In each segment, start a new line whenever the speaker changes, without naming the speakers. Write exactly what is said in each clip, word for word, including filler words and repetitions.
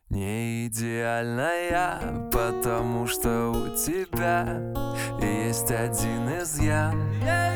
Не идеальная, потому что у тебя есть один изъян.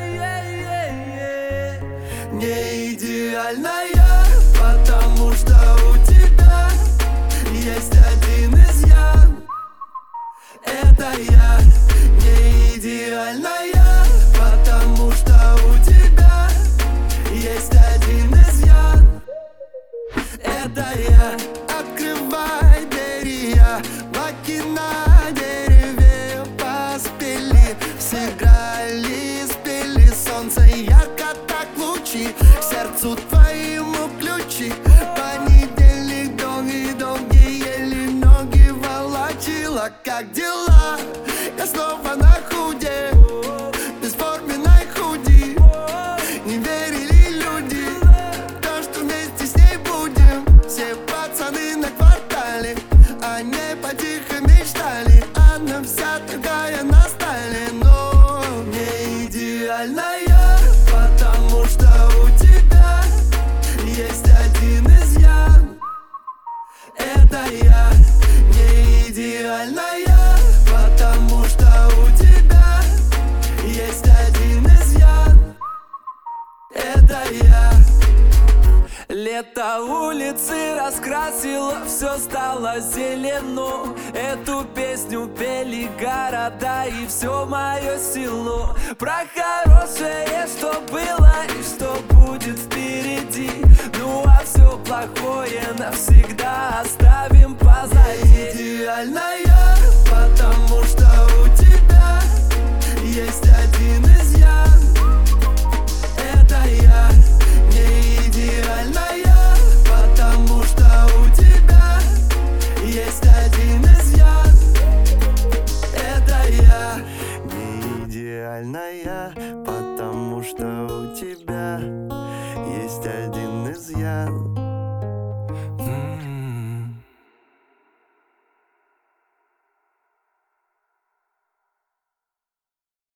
Не идеальная, потому что у тебя есть один изъян. Это я. Не идеальная, потому что у тебя есть один изъян. Это я. Открывай двери, я баки на дереве поспели, сыграли, спели, солнце ярко так лучи, к сердцу твоему ключи. Понедельник долгий-долгий, еле ноги волочила. Как дела? Я снова на худе, бесформенной худи. Не верили люди, то, что вместе с ней будем. Все пацаны на квартале, о ней потихо мечтали. Она вся такая на столе, но не идеальная, потому что у тебя есть один изъян. Это я. Не идеальная, потому что у тебя есть один изъян. Это я. Лето улицы раскрасило, все стало зелено. Эту песню пели города и все мое село. Про хорошее, что было и что будет впереди. Ну а все плохое навсегда оставим позади. Идеальная, потому что у тебя есть один изъян. Это я. Не идеальная, потому что у тебя есть один изъян. Это я. Не идеальная, потому что у тебя есть один изъян.